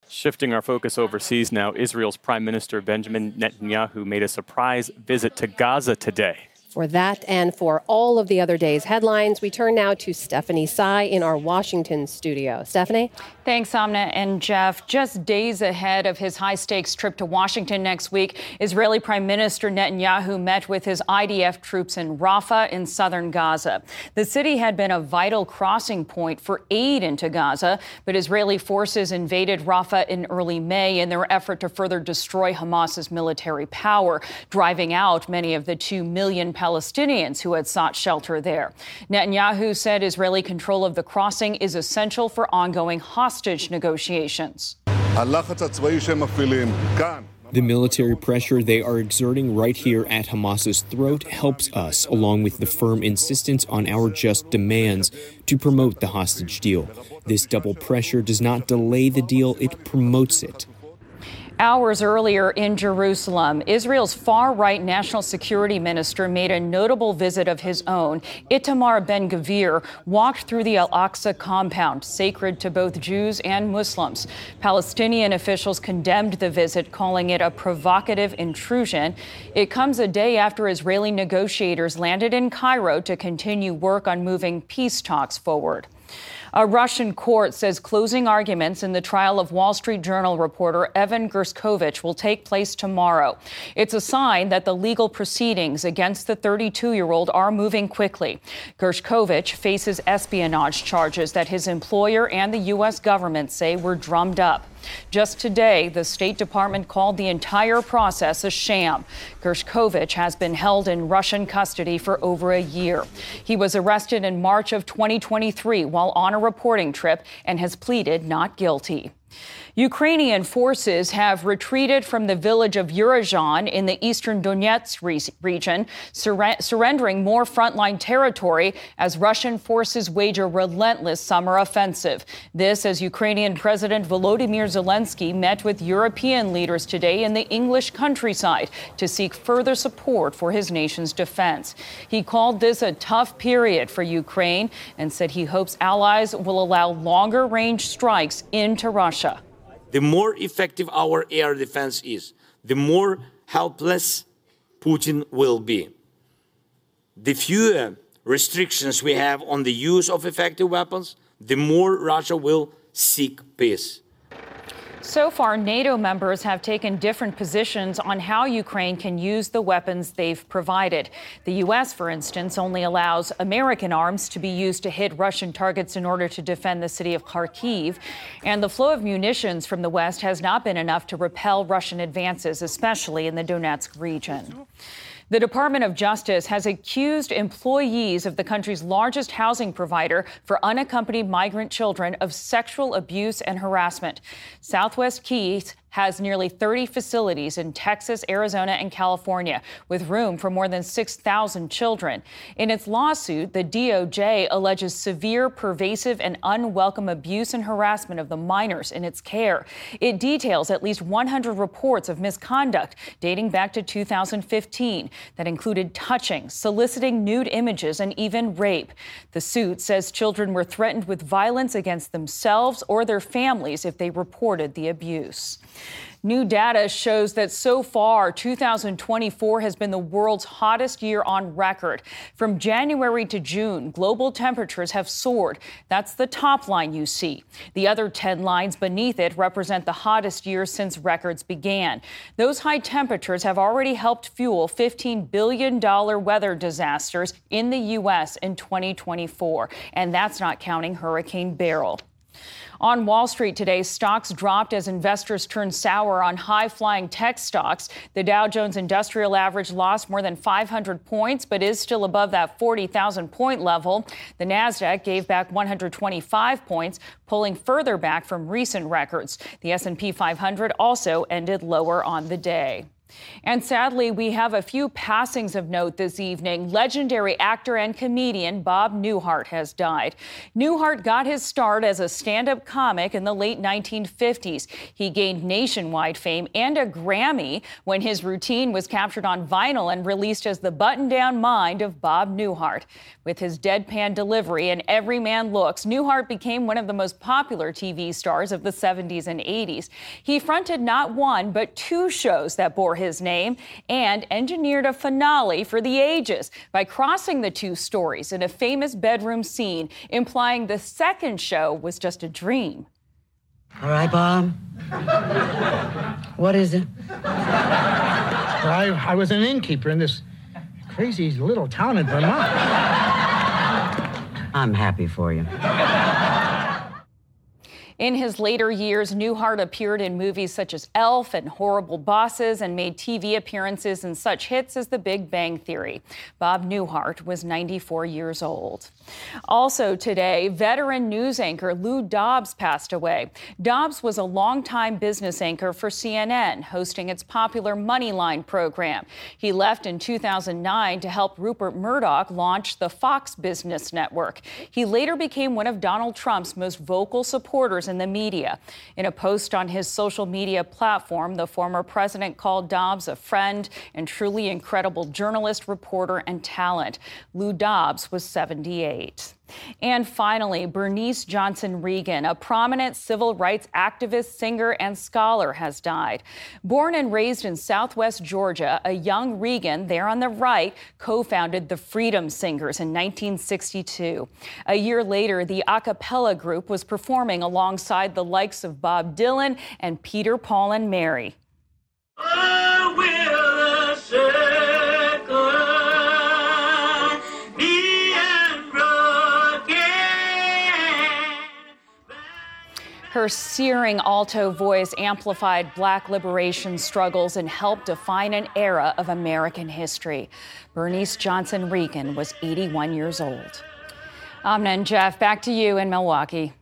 Shifting our focus overseas now, Israel's Prime Minister Benjamin Netanyahu made a surprise visit to Gaza today. For that and for all of the other day's headlines, we turn now to Stephanie Tsai in our Washington studio. Stephanie? Thanks, Amna and Jeff. Just days ahead of his high-stakes trip to Washington next week, Israeli Prime Minister Netanyahu met with his IDF troops in Rafah in southern Gaza. The city had been a vital crossing point for aid into Gaza, but Israeli forces invaded Rafah in early May in their effort to further destroy Hamas's military power, driving out many of the 2 million Palestinians who had sought shelter there. Netanyahu said Israeli control of the crossing is essential for ongoing hostage negotiations. The military pressure they are exerting right here at Hamas's throat helps us, along with the firm insistence on our just demands, to promote the hostage deal. This double pressure does not delay the deal, it promotes it. Hours earlier in Jerusalem, Israel's far-right national security minister made a notable visit of his own. Itamar Ben-Gvir walked through the Al-Aqsa compound, sacred to both Jews and Muslims. Palestinian officials condemned the visit, calling it a provocative intrusion. It comes a day after Israeli negotiators landed in Cairo to continue work on moving peace talks forward. A Russian court says closing arguments in the trial of Wall Street Journal reporter Evan Gershkovich will take place tomorrow. It's a sign that the legal proceedings against the 32-year-old are moving quickly. Gershkovich faces espionage charges that his employer and the U.S. government say were drummed up. Just today, the State Department called the entire process a sham. Gershkovich has been held in Russian custody for over a year. He was arrested in March of 2023 while on a reporting trip and has pleaded not guilty. Ukrainian forces have retreated from the village of Uruzhan in the eastern Donetsk region, surrendering more frontline territory as Russian forces wage a relentless summer offensive. This as Ukrainian President Volodymyr Zelensky met with European leaders today in the English countryside to seek further support for his nation's defense. He called this a tough period for Ukraine and said he hopes allies will allow longer-range strikes into Russia. The more effective our air defense is, the more helpless Putin will be. The fewer restrictions we have on the use of effective weapons, the more Russia will seek peace. So far, NATO members have taken different positions on how Ukraine can use the weapons they've provided. The U.S., for instance, only allows American arms to be used to hit Russian targets in order to defend the city of Kharkiv. And the flow of munitions from the West has not been enough to repel Russian advances, especially in the Donetsk region. The Department of Justice has accused employees of the country's largest housing provider for unaccompanied migrant children of sexual abuse and harassment. Southwest Keys has nearly 30 facilities in Texas, Arizona, and California, with room for more than 6,000 children. In its lawsuit, the DOJ alleges severe, pervasive, and unwelcome abuse and harassment of the minors in its care. It details at least 100 reports of misconduct dating back to 2015 that included touching, soliciting nude images, and even rape. The suit says children were threatened with violence against themselves or their families if they reported the abuse. New data shows that so far, 2024 has been the world's hottest year on record. From January to June, global temperatures have soared. That's the top line you see. The other 10 lines beneath it represent the hottest year since records began. Those high temperatures have already helped fuel $15 billion weather disasters in the U.S. in 2024. And that's not counting Hurricane Beryl. On Wall Street today, stocks dropped as investors turned sour on high-flying tech stocks. The Dow Jones Industrial Average lost more than 500 points, but is still above that 40,000-point level. The Nasdaq gave back 125 points, pulling further back from recent records. The S&P 500 also ended lower on the day. And sadly, we have a few passings of note this evening. Legendary actor and comedian Bob Newhart has died. Newhart got his start as a stand-up comic in the late 1950s. He gained nationwide fame and a Grammy when his routine was captured on vinyl and released as The Button-Down Mind of Bob Newhart. With his deadpan delivery and everyman looks, Newhart became one of the most popular TV stars of the 70s and 80s. He fronted not one, but two shows that bore his name and engineered a finale for the ages by crossing the two stories in a famous bedroom scene, implying the second show was just a dream. All right, Bob. What is it? Well, I was an innkeeper in this crazy little town in Vermont. I'm happy for you. In his later years, Newhart appeared in movies such as Elf and Horrible Bosses and made TV appearances in such hits as The Big Bang Theory. Bob Newhart was 94 years old. Also today, veteran news anchor Lou Dobbs passed away. Dobbs was a longtime business anchor for CNN, hosting its popular Moneyline program. He left in 2009 to help Rupert Murdoch launch the Fox Business Network. He later became one of Donald Trump's most vocal supporters in the media. In a post on his social media platform, the former president called Dobbs a friend and truly incredible journalist, reporter, and talent. Lou Dobbs was 78. And finally, Bernice Johnson Reagan, a prominent civil rights activist, singer, and scholar, has died. Born and raised in Southwest Georgia, a young Reagan, there on the right, co-founded the Freedom Singers in 1962. A year later, the a cappella group was performing alongside the likes of Bob Dylan and Peter, Paul, and Mary. Oh, will the circle be unbroken? Her searing alto voice amplified Black liberation struggles and helped define an era of American history. Bernice Johnson Reagan was 81 years old. Amna and Jeff, back to you in Milwaukee.